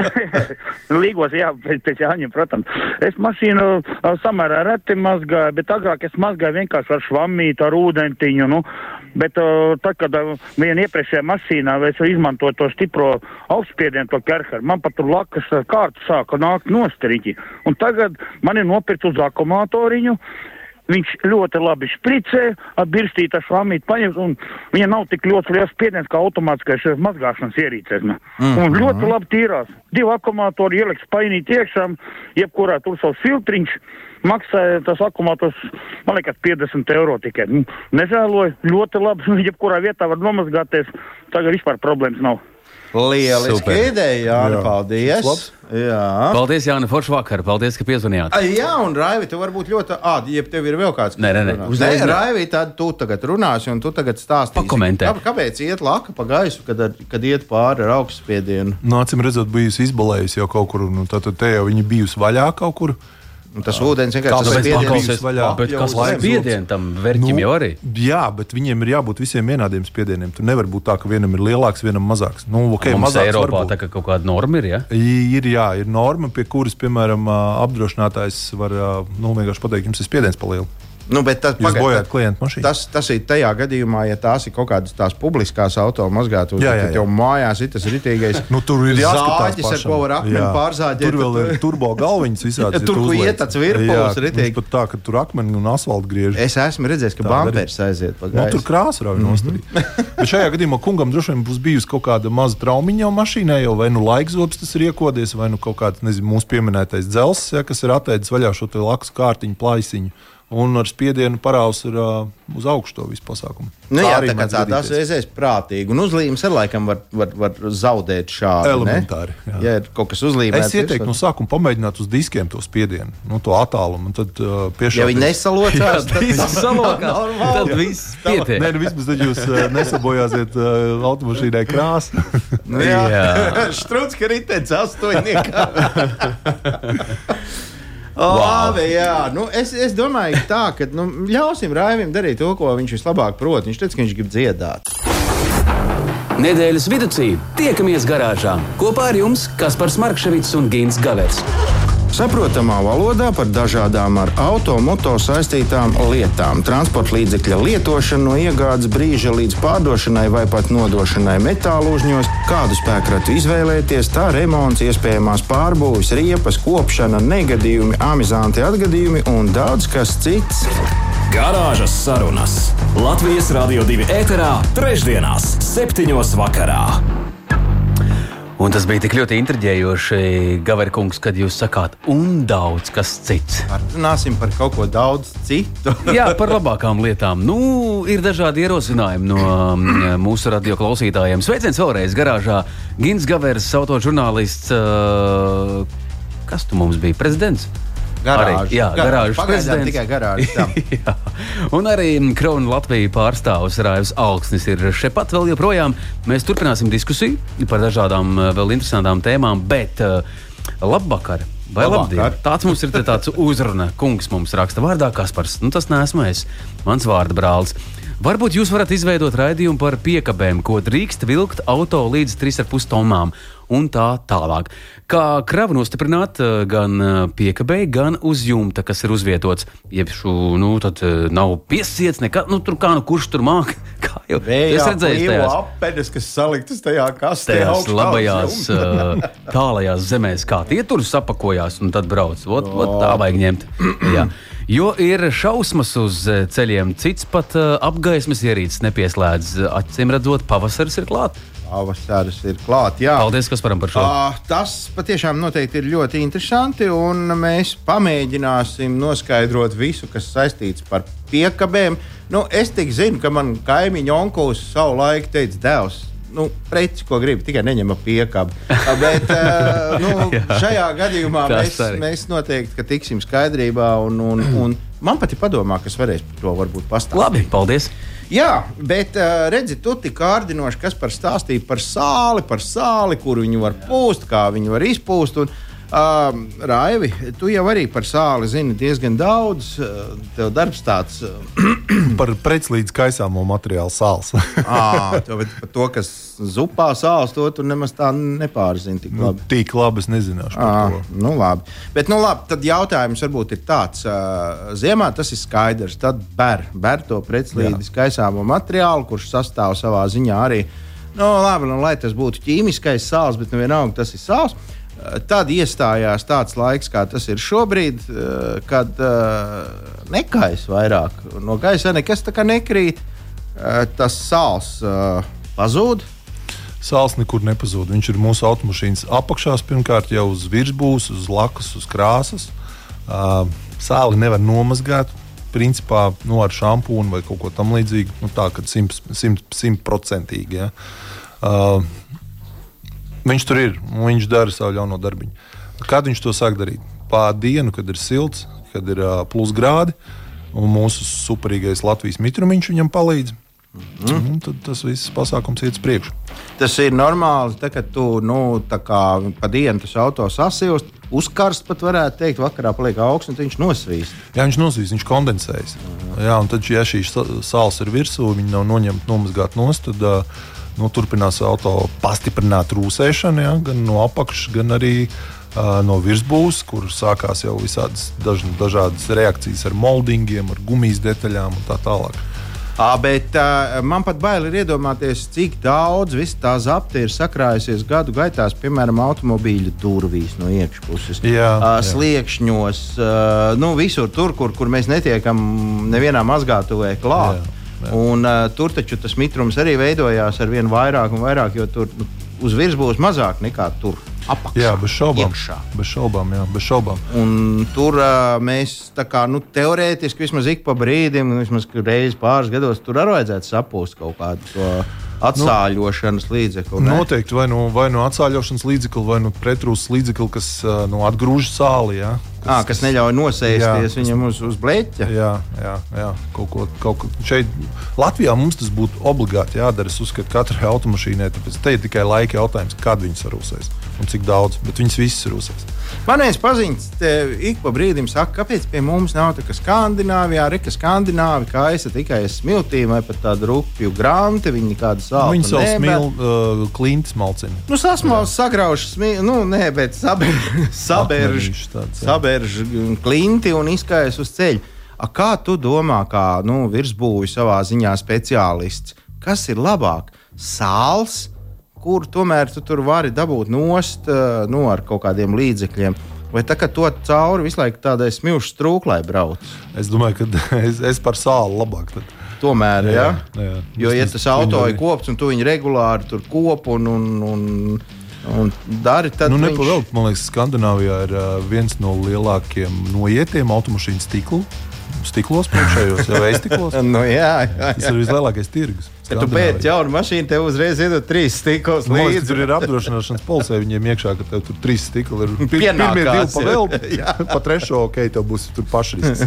Līgos, jā, pēc, pēc Jāņiem, protams. Es mašīnu uh, samērā reti mazgāju, bet agrāk es mazgāju vienkārši ar švammītu, ar ūdentiņu, nu. Bet uh, tad, kad uh, viena iepriekšējā mašīnā es izmantoju to stipro augstspiedienu, to kerheru, man pat tur lakas uh, kārta sāka nākt nostriķi. Un tagad man ir nopirkt uz akumulatoriņu. Viņš ļoti labi špricē, atbirstīta švamīt paņems, un viņa nav tik ļoti liels spiediens kā automātiskais mazgāšanas ierīcēs. Mm. Un ļoti labi tīrās. Divi akumulatori ieliks painīt iekšā, jebkurā tur savs filtriņš, maksāja tas akumulators, man liekas, piecdesmit eiro tikai. Nežēloju, ļoti labi, jebkurā vietā var nomazgāties, tagad vispār problēmas nav. Lieliski Super. ideja, Jāni, paldies. Labs. Jā. Paldies, Jāni, forši vakar. Paldies, ka piezvanījāt. Ai, jā, un Raivi, tu varbūt ļoti ādi, ja tev ir vēl kāds. Nē, nē, nē. Nē, Uzreiz ne. Raivi, tad tu tagad runāsi, un tu tagad stāstīsi. Pakomentē. Kā, kāpēc iet laka pa gaisu, kad, ar, kad iet pāri ar augstspiedienu? Nu, acīm redzot, bijusi izbalējusi jau kaut kur, nu, tātad te jau viņi bijusi vaļā kaut kur. Un tas ūdens vienkārši Kāpēc tas man spiediens klausies bijusi vaļā? Bet jau kas uz ir zemes. spiediens tam verķim jau arī? Jā, bet viņiem ir jābūt visiem vienādiem spiedieniem. Tur nevar būt tā, ka vienam ir lielāks, vienam mazāks. Nu, okay, Mums mazāks Eiropā varbūt. tā kā kaut kāda norma ir, ja? Ir, jā, ir norma, pie kuras, piemēram, apdrošinātājs var nu, vienkārši pateikt, jums ir spiediens pa lielu. Nu, bet tas, Jūs pagaid, bojājat klientu mašīnu. tas, tas ir tajā gadījumā, ja tās ir kaut kādas tās publiskās automazgātuvas, Jā, jā, tad jā. jau mājās ir tas ritīgais. Nu, tur ir jāskatās zāģis, ar pašam. ko var akmeni Jā. pārzāģēt. Tur vēl ir turbo galviņas visādi. Ja tur, kur iet tāds virpulis, ritīgi. Pat tā, ka tur akmeni un asfaltu griež. Es esmu redzējis, ka Tā bampers aiziet pa Nu, tur gaisu. krāsa rauj nostarī. Bet šajā gadījumā kungam droši vien būs bijusi kaut kāda maza traumiņa jau mašīnai, jau vai nu laikzobs tas ir iekodies, vai nu kaut kāds, nezinu, mūsu pieminētais dzelzs, ja, kas ir atēdis vaļā šo te lakas kārtiņu, plaisiņu. Un ar spiedienu parāvs ir uh, uz augšu to visu pasākumu. Nu, jā, arī tā kā mēdz tā, tās gadīties. reizēs prātīgi. Un uzlīmes ar laikam var, var, var zaudēt šādi. Elementāri, Ne? jā. Ja ir kaut kas uzlīmēts. Es ieteiktu no sākuma pamēģināt uz diskiem to spiedienu, nu, to attālumu. un Tad, uh, Ja viņi nesalocās, tad Viss salokās, tad viss pietiek. Nē, nu vismaz tad jūs uh, nesabojāsiet uh, automašīnai krāsu. Nu, jā, Jā. Štrucka ritens astoņniekā. Labi, jā. Nu, es, es domāju, tā, ka nu, ļausim Raivim darīt to, ko viņš vislabāk prot. Viņš teica, ka viņš grib dziedāt. Nedēļas vidū tiekamies garāžā. Kopā ar jums Kaspars Markevits un Gins Gavers. Saprotamā valodā par dažādām ar auto, moto saistītām lietām. Transporta līdzekļa lietošanu no iegādes brīža līdz pārdošanai vai pat nodošanai metālu uzņos, kādu spēkratu izvēlēties, tā remonts, iespējamās pārbūves, riepas, kopšana, negadījumi, amizanti atgadījumi un daudz kas cits. Garāžas sarunas Latvijas Radio divi ēterā trešdienās, septiņos vakarā. Un tas bija tik ļoti intriģējoši, Gaverkungs, kad jūs sakāt, un daudz kas cits. Runāsim par kaut ko daudz citu. Jā, par labākām lietām. Nu, ir dažādi ierosinājumi no mm, mūsu radio klausītājiem. Sveiciens vēlreiz garāžā. Gins Gavers, autožurnālists. Uh, kas tu mums bija? Prezidents? Garāža. Arī, jā, garāžas Pagaidām prezidents. tikai garāžas. Jā. Un arī Krona Latvijas pārstāvis Raivs Alksnis ir šepat vēl joprojām. Mēs turpināsim diskusiju par dažādām uh, vēl interesantām tēmām, bet uh, labvakar! Vai labdien? Labvakar. Tāds mums ir tāds uzruna. Kungs mums raksta vārdā Kaspars. Nu, tas neesmu es. Mans vārda brālis. Varbūt jūs varat izveidot raidījumu par piekabēm, ko drīkst vilkt auto līdz trīs ar pus tonnām un tā tālāk. Kā kravu nostiprināt gan piekabēji, gan uz jumta, kas ir uzvietots. Jeb šo, nu, tad nav piesiets nekā, nu, tur kā nu kurš tur māk. Kā jau es redzēju tajās. apedes, kas saliktas tajā kastē Tajās augšā uz labajās, jumta. uh, tālajās zemēs, kā tie tur sapakojās un tad brauc. Ot, ot, tā vajag ņemt. Jā. Jo ir šausmas uz ceļiem, cits pat uh, apgaismas ierīces nepieslēdz. Acīm redzot, pavasaris ir klāt. pavasaris ir klāt. Jā. Paldies, Kasparam, par šo. Uh, tas patiešām noteikti ir ļoti interesanti, un mēs pamēģināsim noskaidrot visu, kas saistīts par piekabēm. Nu, es tik zinu, ka man kaimiņu onkulis savu laiku teica, Devs, nu, preci, ko gribi, tikai neņem ap piekabu. Bet uh, nu, šajā gadījumā mēs, mēs noteikti ka tiksim skaidrībā, un, un, un man pat ir padomā, kas varēs par to varbūt pastāstīt. Labi, paldies! Jā, bet uh, redzi, tu tik kārdinoši, kas par stāstīja par sāli, par sāli, kur viņu var pūst, kā viņu var izpūst. Un, uh, Raivi, tu jau arī par sāli zini diezgan daudz. Uh, tev darbs tāds uh, par preclīdz kaisāmo materiālu sāls. à, to, par to, kas zupā sāls, to tu nemaz tā nepārzini tik labi. Nu, tik labi es nezināšu par à, to. Nu labi. Bet, nu labi, tad jautājums varbūt ir tāds. Uh, ziemā tas ir skaidrs. Tad ber, ber to preclīdz kaisāmo materiālu, kurš sastāv savā ziņā arī, nu labi, nu, lai tas būtu ķīmiskais sāls, bet nu vienalga tas ir sāls. Tad iestājās tāds laiks, kā tas ir šobrīd, kad uh, nekais vairāk. No gaisa nekas tā kā nekrīt. Uh, tas sāls uh, pazūd. Sāls nekur nepazūd. Viņš ir mūsu automašīnas apakšās, pirmkārt jau uz virsbūves, uz lakas, uz krāsas. Uh, sāli nevar nomazgāt. Principā nu, ar šampūnu vai kaut ko tam līdzīgu. Nu, tā, kad simtprocentīgi. Ja. Uh, Viņš tur ir, un viņš dara savu ļauno darbiņu. Kad viņš to sāk darīt? Pa dienu, kad ir silts, kad ir uh, plusgrādi, un mūsu superīgais Latvijas mitrumiņš viņam palīdz, mm. un tad tas viss pasākums iet uz priekšu. Tas ir normāli, tā, kad tu nu, tā kā pa dienu tas auto sasilst, uzkarst pat varētu teikt, vakarā paliek augsts, un viņš nosvīst. Jā, viņš nosvīst, viņš kondensējas. Mm. Jā, un tad, ja šī sāls ir virsū, viņi nav noņemt, nomazgāt nost, tad uh, Nu, turpinās auto pastiprināt rūsēšanu, ja, gan no apakšas, gan arī uh, no virsbūves, kur sākās jau visādas daž, dažādas reakcijas ar moldingiem, ar gumijas detaļām un tā tālāk. À, bet uh, man pat bail ir iedomāties, cik daudz viss tā zapte ir sakrājusies gadu gaitās, piemēram, automobīļu durvīs no iekšpuses, jā, uh, jā. sliekšņos, uh, nu, visur tur, kur, kur mēs netiekam nevienā mazgātuvē klāt. Jā. Un, uh, tur taču tas mitrums arī veidojās ar vien vairāk un vairāk, jo tur nu, uz virsbūves mazāk nekā tur apakšā. Jā, bez šaubām. Iekšā. Bez šaubām, jā, bez šaubām. Un tur uh, mēs tā kā nu, teorētiski vismaz ik pa brīdim, vismaz reizes pāris gados, tur arī vajadzētu sapūst kaut kādu to atsāļošanas līdzekli. Ne? Noteikti vai no, vai no atsāļošanas līdzekli, vai no pretrūsas līdzekli, kas uh, no atgrūž sāli. Jā. Kas, à, kas neļauj nosēsties jā, viņam uz, uz bleķa. Jā, jā, jā. Kaut ko, kaut ko. Šeit Latvijā mums tas būtu obligāti jādara. Es uzskatu, ka katrai automašīnai, tāpēc te ir tikai laika jautājums, kad viņas sarūsēs un cik daudz, bet viņas visas rūsēs. Man viens paziņas, ik pa brīdim saka, kāpēc pie mums nav tā kā Skandināvijā, reka Skandināvi kaisa tikai smiltīm vai pat tādu rupju granti, viņi kādu sāli. Viņi savu smil, uh, klintis malcina. Nu, sasmals, sagrauši smil, nu, nē, bet saber, saberž, saberž klinti un izkājas uz ceļu. A, kā tu domā, kā nu, virsbūvi savā ziņā speciālists, kas ir labāk? Sāls, kur tomēr tu tur vari dabūt nost nu, ar kaut kādiem līdzekļiem. Vai tā, ka to cauri visu laiku tādai smilšu strūklai brauc? Es domāju, ka es, es par sāli labāk. Tad. Tomēr, jā. jā, jā. Jo, ja tas auto ir kops un tu viņu regulāri tur kop un, un, un, un dari, tad nu, viņš... Nepavēl, man liekas, Skandināvijā ir uh, viens no lielākiem noietiem automašīnas stiklu. Stiklos priekšējos, jau veistiklos. nu, jā, jā, jā. Tas ir vislielākais tirgus. Kad tu pēc jaunu mašīnu, tev uzreiz iedod trīs stikls līdzi. Tur ir apdrošināšanas polisē viņiem iekšā, ka tev tur trīs stikli ir. Pir, pirmie divi pavēlti, pa trešo, ok, tev būs tur pašrisks.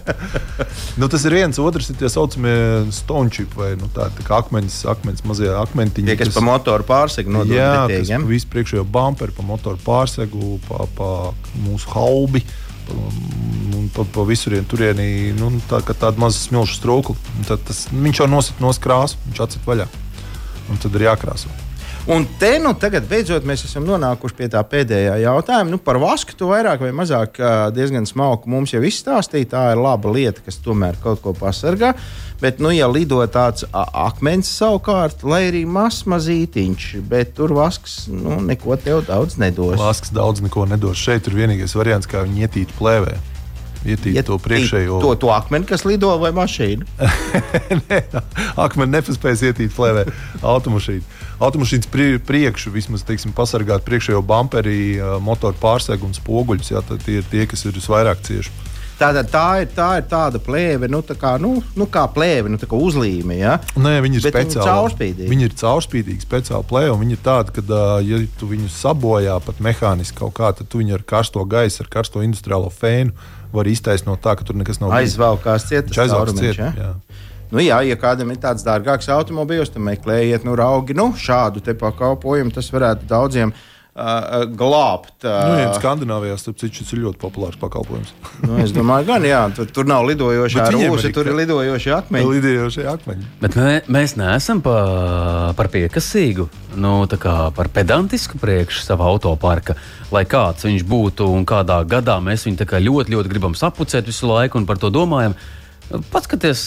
nu, tas ir viens, otrs ir tie saucamie stone chip vai nu, tā, tā kā akmeņas, akmeņas, mazie akmentiņi. Tie, kas, kas pa motoru pārsegu nodod. Jā, kas pa visu priekšējo bumperi, pa motoru pārsegu, pa, pa mūsu haubi. Un pa, pa visurien turienī nu, tā, tāda maza smilšu strūkla. Tad tas, viņš jau nosit no krāsu, viņš atsit vaļā. Un tad ir jākrāso. Un te nu tagad beidzot mēs esam nonākuši pie tā pēdējā jautājuma. Nu, par vasku tu vairāk vai mazāk diezgan smalku mums jau izstāstīja. Tā ir laba lieta, kas tomēr kaut ko pasargā. Bet, nu, ja lido tāds akmens savukārt, lai arī mazs mazītiņš, bet tur vasks nu, neko tev daudz nedos. Vasks daudz neko nedos. Šeit ir vienīgais variants, kā viņi ietīt plēvē. Ietīt ja to priekšējo. To, to akmeni, kas lido vai mašīnu? Nē, akmeni nepaspējas ietīt plēvē automašīnu. Automašīnas prie, priekšu vismaz, teiksim, pasargāt priekšējo bumperi, motoru pārsegu un spoguļus. Jā, tie ir tie, kas ir visvairāk cieši. Tātad tā ir, tā ir tāda plēve, nu, tā kā, nu, nu, kā plēve, nu, tā kā uzlīme, ja? Nē, viņi ir Bet speciāli. Viņi caurspīdīgi. Viņi ir caurspīdīgi, speciāli plēve, un viņi ir tādi, ka, ja tu viņus sabojā pat mehāniski kaut kā, tad tu viņu ar karsto gaisu, ar karsto industriālo fēnu var iztaisnot tā, ka tur nekas nav bijis. Aizvelkās ciet, tas aizvelkās ciet, ja? jā. Nu jā, ja kādam ir tāds dārgāks automobīls, tad meklējiet, nu, raugi, nu, šādu te pakalpojumu, tas varētu daudziem Uh, glābt. Uh, nu, ja Skandināvijā šis ir ļoti populārs pakalpojums. nu, es domāju, gan jā, tur, tur nav lidojošā rūša, tur ir lidojošie akmeņi. Lidojošie akmeņi. Bet mē, mēs neesam pa, par piekasīgu, nu, tā kā par pedantisku priekšu sava autoparka, lai kāds viņš būtu un kādā gadā mēs viņu tā kā ļoti, ļoti gribam sapucēt visu laiku un par to domājam. Paskaties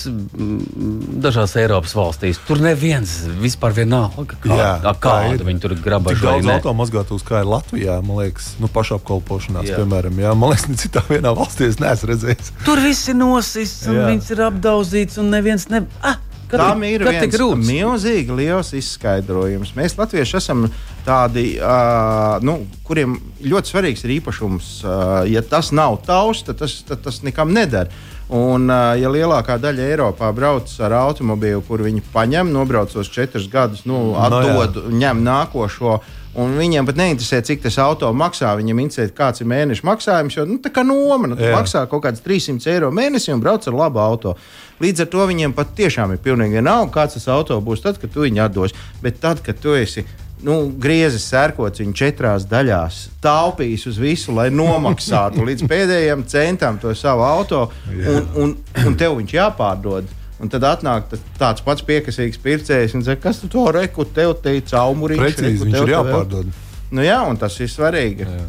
dažās Eiropas valstīs, tur neviens vispār vienalga, kā, jā, kādu viņi tur grabaži. Tik daudz automazgātājus, kā ir Latvijā, man liekas, nu, pašapkalpošanās, jā. Piemēram, jā, man liekas, ne citā vienā valstī es neesmu redzējis. Tur viss ir nosists un jā. Viņas ir apdauzīts un neviens ne... Ah! Tam ir viens milzīgi liels izskaidrojums. Mēs latvieši esam tādi, uh, nu, kuriem ļoti svarīgs ir īpašums. Uh, ja tas nav tavs, tad tas, tad tas nekam neder. Un, uh, ja lielākā daļa Eiropā brauc ar automobīlu, kur viņi paņem, nobraucos četrus gadus, nu, atdod, no, ņem nākošo, un viņiem pat neinteresē, cik tas auto maksā. Viņiem interesē, kāds ir mēneša maksājums, jo, nu, tā kā noma, nu, maksā kaut kāds trīs simti eiro mēnesī un brauc ar labu auto. Līdz ar to viņiem pat tiešām ir pilnīgi vienalga, kāds tas auto būs tad, kad tu viņu atdos. Bet tad, kad tu esi nu, griezis sērkots viņu četrās daļās, taupījis uz visu, lai nomaksātu līdz pēdējiem centam to savu auto, un, un, un tev viņš jāpārdod. Un tad atnāk tāds pats piekasīgs pircējs un saka, kas tu to reku, tev te ir caumuriņš. Precīzi, viņš ir jāpārdod. Nu jā, un tas ir svarīgi. Jā.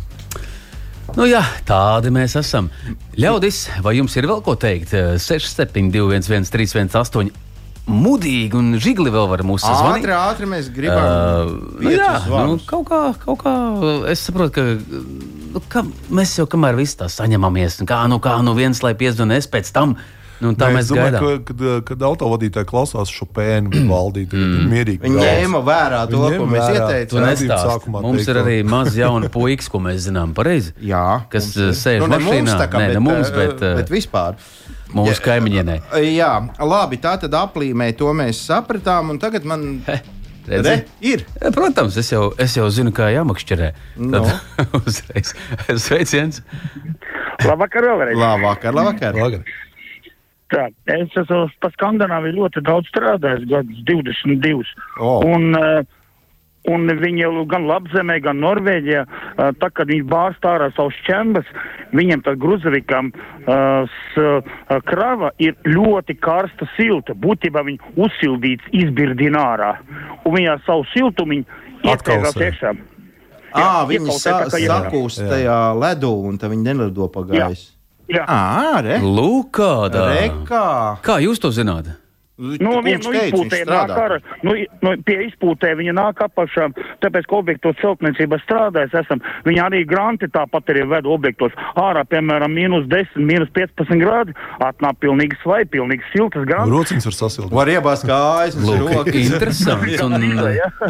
Nu jā, tādi mēs esam. Ļaudis, vai jums ir vēl ko teikt? seši septiņi divi viens viens trīs viens astoņi Mudīgi un žigli vēl var mūs sazvanīt. Ātri, ātri mēs gribam. Uh, nu jā, nu, kaut kā, kaut kā, es saprotu, ka, nu, ka mēs jau kamēr viss tā saņemamies, kā nu, kā nu viens, lai piezvana es pēc tam, nu, tā Nē, mēs domāju, gaidām. Ka, kad, kad autovadītāji klausās Šopēnu valdīt, mm. mierīgi. Viņi ņēma vērā to, ko mēs ieteicām. Mums ir arī maz jauna puikas, ko mēs zinām pareizi. Jā. Kas sēž nu, mašīnā. Mums, kā, Nē, bet, ne mums, bet, bet vispār. Mūsu kaimiņienē. Jā, labi, tā tad aplīmē to mēs sapratām, un tagad man... Redzi? Ir. Protams, es jau, es jau zinu, kā jāmakšķerē. No. Tad uzreiz. Sveiciens. Labvakar vēlreiz. Labvakar, labvakar. labvakar. Tā, es esmu pa Skandināviju ļoti daudz strādājis, gadus divdesmit divus. Oh. Un... Uh, Un viņi gan Labzemē, gan Norvēģijā, tā, kad viņi bāzt ārā savus čembas, viņiem tad gruzavikam uh, s, krava ir ļoti karsta silta. Būtībā viņi uzsildīts izbirdina ārā. Un viņā savu siltumiņu ietēzās iekšā. Ā, viņi sa sakūst tajā ledu un tad viņi nelido pa gaisu. Jā. Ā, re. Lūk, kādā. Rekā. Kā jūs to zināt? Nu, viņa nu, izpūtē nāk ar, nu, nu, pie izpūtē viņa nāk apakšā, tāpēc, ka objektos celtniecībā strādājas esam. Viņa arī granti tāpat arī ved objektos ārā, piemēram, mīnus desmit, mīnus piecpadsmit grādi, atnāk pilnīgi svai, pilnīgi siltas granti. Rociņas var sasildīt. Var iebāzt kājas, Lūk, rokas. Interesants. Un,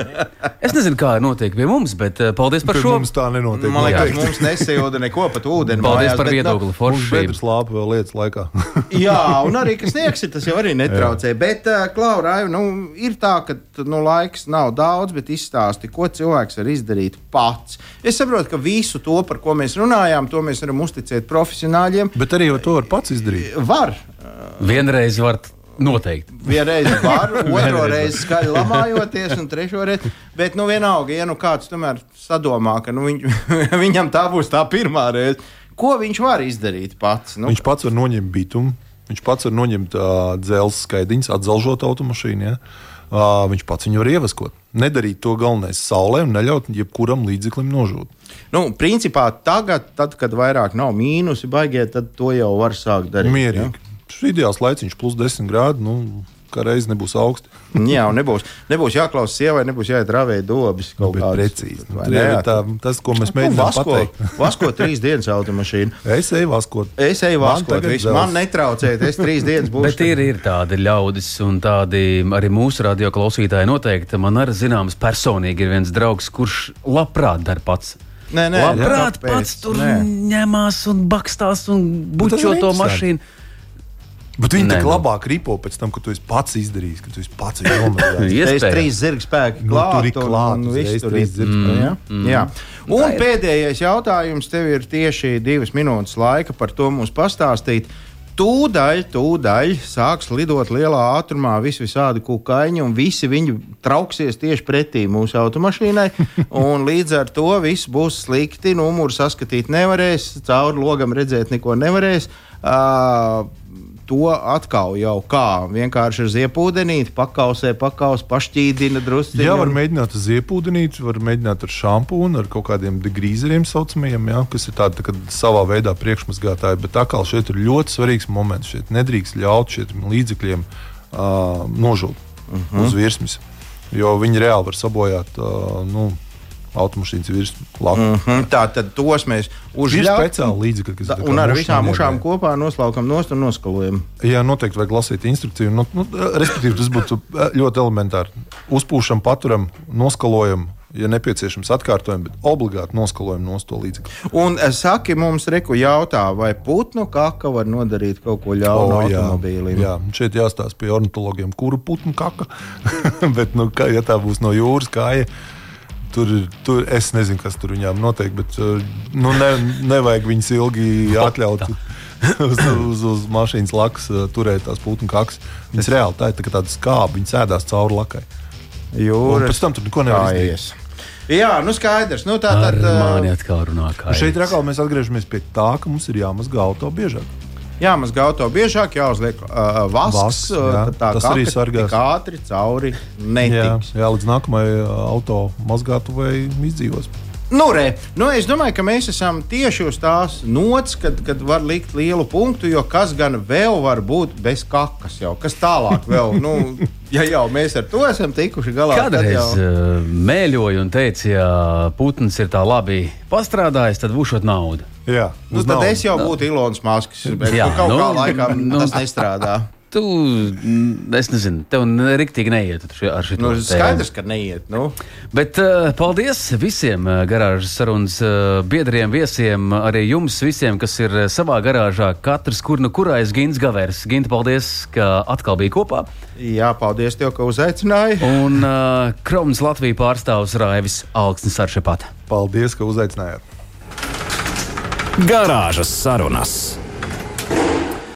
es nezinu, kā notiek pie mums, bet paldies par pie šo. Mums tā nenotiek. Man liekas, mums nesilda neko pat ūdeni. Paldies mājās, par viedokli, forši. Mums bedres lāpa vēl lietas laikā. Jā, un arī, kas nieks ir, tas jau arī netraucē. Bet, uh, Klaura, nu, ir tā, ka nu, laiks nav daudz, bet izstāsti, ko cilvēks var izdarīt pats. Es saprotu, ka visu to, par ko mēs runājām, to mēs varam uzticēt profesionāļiem. Bet arī to var pats izdarīt. Var. Vienreiz var noteikti. Vienreiz var, otro reizi skaļi lamājoties un trešo reizi. Bet, nu, vienalga, ja nu kāds tomēr sadomā, ka nu, viņ, viņam tā būs tā pirmā reize, ko viņš var izdarīt pats? Nu, viņš pats var noņemt bitumu. Viņš pats var noņemt uh, dzelzs skaidiņas, atzelžot automašīnu. Ja? Uh, viņš pats viņu var ievaskot. Nedarīt to galvenais saulē un neļaut jebkuram līdzeklim nožūt. Nu, principā tagad, tad, kad vairāk nav mīnusi baigie, tad to jau var sākt darīt. Mierīgi. Ja? Šis ideāls laiciņš plus desmit grādi. Nu, kā reiz nebūs augsti. Jā, un nebūs, nebūs jāklaus sievai, nebūs jāiet ravēt dobis kaut kādas. Precīzi. Tā, tas, ko mēs mēģinām vasko, pateikt. Vasko trīs dienas automašīnu. Es eju vaskot. Es eju vaskot. Man, man netraucēt, es trīs dienas būšu. Bet ir, ir tādi ļaudis un tādi arī mūsu radio klausītāji noteikti. Man arī zināms personīgi ir viens draugs, kurš labprāt dar pats. Nē, nē. Labprāt jā, pats tur nē. ņemās un bakstās un bučo to mašīnu. Bet viņi tā labāk ripo pēc tam, ka tu esi pats izdarījis, ka tu esi pats izdarījis. Es trīs zirgu spēku klāt, nu, tur ir klāt, un, un viss tur ir. Mm, jā, mm. jā. Un pēdējais jautājums, tev ir tieši divas minūtes laika par to mums pastāstīt. Tūdaļ, tūdaļ sāks lidot lielā ātrumā visi visādi kukaiņi, un visi viņi trauksies tieši pretī mūsu automašīnai, un līdz ar to viss būs slikti, numuru saskatīt nevarēs, cauri logam redzēt neko nevarēs. Uh, To atkal jau kā vienkārši ar ziepūdenīti, pakausē, pakaus, pašķīdina drusciņu. Jā, var mēģināt ar ziepūdenīti, var mēģināt ar šampūnu, ar kaut kādiem degrīzeriem saucamajiem, jā, kas ir tādi tā, savā veidā priekšmazgātāji, bet atkal šeit ir ļoti svarīgs moments. Šeit nedrīkst ļaut šiem līdzekļiem uh, nožūt uh-huh. uz virsmas, jo viņi reāli var sabojāt uh, nu, automašīnas virsmu laku. Mm-hmm. Tā tad tos mēs uzļaut. Ir speciāli līdzekļi, kas tā, un ar visām mušām kopā noslaukam nost un noskalojam. Jā, noteikti vajag lasīt instrukciju. Nu, nu, respektīvi, tas būtu ļoti elementāri. Uzpūšam, paturam, noskalojam, ja nepieciešams atkārtojam, bet obligāti noskalojam nost to līdzekļu. Un saki mums, reku jautā, vai putnu kaka var nodarīt kaut ko ļaunu oh, automobīlim? Jā, šeit jāstāsta pie ornitologiem, kuru putnu kaka, bet, nu, kā, ja tā būs no jūras kāja, Tur, tur es nezinu, kas tur viņām notiek, bet nu, ne, nevajag viņus ilgi atļaut uz, uz, uz mašīnas lakas turēt tās putnu kakas. Viņas reāli tā ir tā, tāda skāba, viņas ēdās cauri lakai. Jūras. Un pēc tam tur neko nevar izdarīt. Jā, nu skaidrs. Nu, tā, tad, Ar mani atkal runā kājas. Šeit atkal mēs atgriežamies pie tā, ka mums ir jāmazgā auto biežāk. Jāmazgā auto biežāk, jāuzliek uh, vasks, Vasks, jā. tā Tas kaka arī sargās. Tik ātri cauri netiks. Jā, jā, līdz nākamajai auto mazgātuvei izdzīvos. Nu, re, nu, es domāju, ka mēs esam tieši uz tās nots, kad, kad var likt lielu punktu, jo kas gan vēl var būt bez kakas jau, kas tālāk vēl, nu, ja jau mēs ar to esam tikuši galā. Kādreiz jau... uh, mēļoju un teicu, ja putns ir tā labi pastrādājis, tad būšot naudu. Jā, nu, tad naudu. Es jau būtu Ilons Masks, bet jā, kaut nu, kā laikā nu, tas nestrādā. Tu, es nezinu, tev riktīgi neiet ar šito nu, skaidrs, ka neiet. Nu. Bet uh, paldies visiem uh, garāžas sarunas uh, biedriem, viesiem, arī jums visiem, kas ir uh, savā garāžā. Katrs, kur nu kurais, Gints Gavērs. Ginti, paldies, ka atkal bija kopā. Jā, paldies tev, ka uzaicināji. Un uh, Kronas Latviju pārstāvs Raivis Alksnis ar šepat. Paldies, ka uzaicinājāt. Garāžas sarunas.